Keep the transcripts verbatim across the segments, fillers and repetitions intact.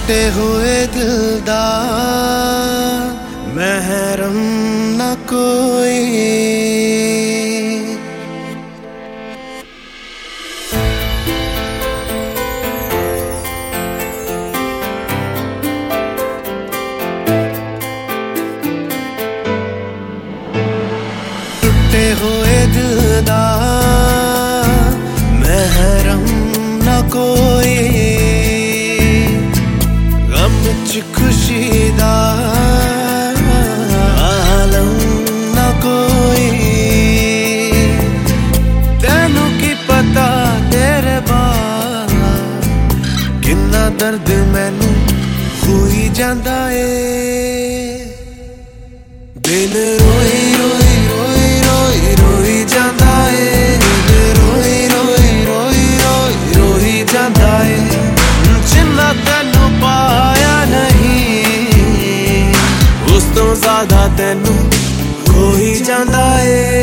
टुटे हुए दिल दा महरम न कोई। टुटे हुए दिल दा महरम न कोई, गम च खुशी दा आलम न कोई। तेनू की पता तेरे बाद किन्ना दर्द मैनू होई जांदा ए। दिल रोई रोई रोई रोई रोई जांदा ए, दिल रोई रोई रोई रोई रोई जांदा ए। जिन्ना तैनू पाया नहीं उस तो ज्यादा तैनू खोई जांदा ए।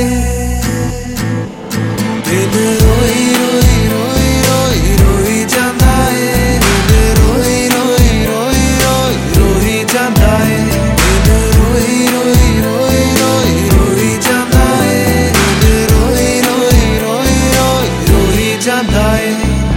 दिल रोई रोई रोई रोई रोई जांदा ए, दिल रोई रोई रोई रोई रोई जांदा ए। दिल रोई रोई रोई रोई रोई जांदा ए, दिल रोई रोई रोई रोई रोई जांदा ए।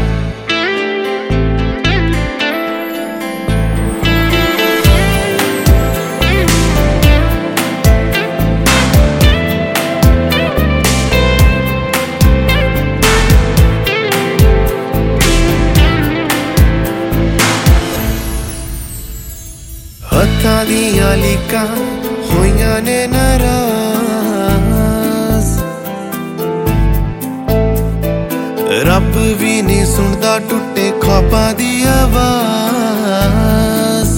हत्थां दियां लीकां होइयां ने नाराज, रब भी नहीं सुनदा टुटे ख्वाबां दी आवाज।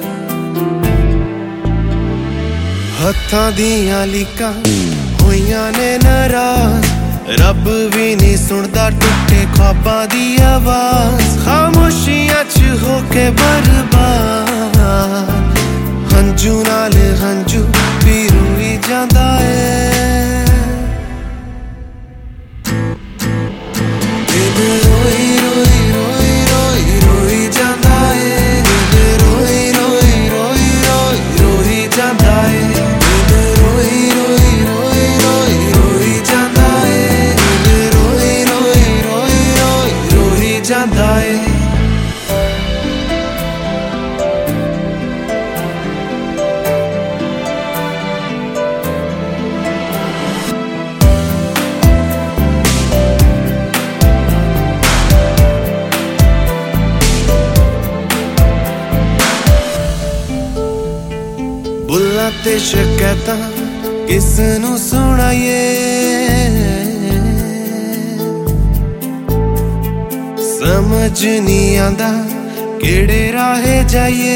हत्थां दियां लीकां होइयां ने नाराज, रब भी नहीं सुनदा टुटे ख्वाबां दी आवाज। खामोशियां च होके बर्बाद हंजू नाल हंजू भी रोई जांदा ए। दिल रोई रोई रोई रोई रोई जांदा ए, दिल रोई रोई रोई रोई रोई जांदा ए। दिल रोई रोई रोई रोई रोई जांदा ए, दिल रोई रोई रोई रोई रोई जांदा ए। बुल्ला ते शकैतां किस नू सुनाइए, समझ नहीं आंदा केड़े राहे जाइए।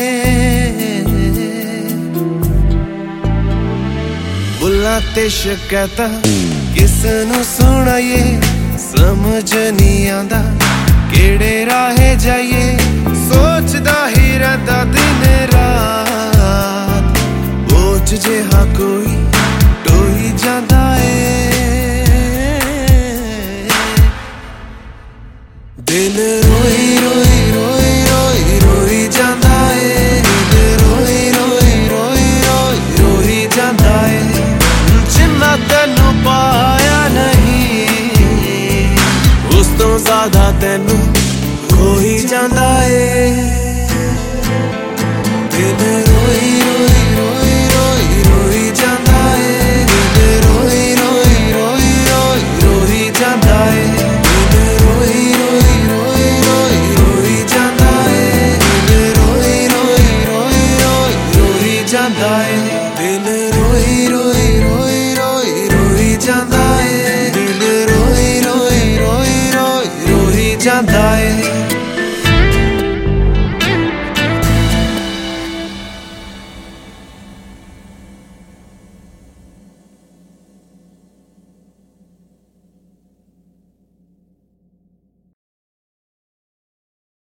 बुल्ला ते शकैतां किस नू सुनाइए, समझ नहीं आंदा केड़े राहे जाइए। सोचदा ही रैंदा दिन रात बोझ जिहा कोई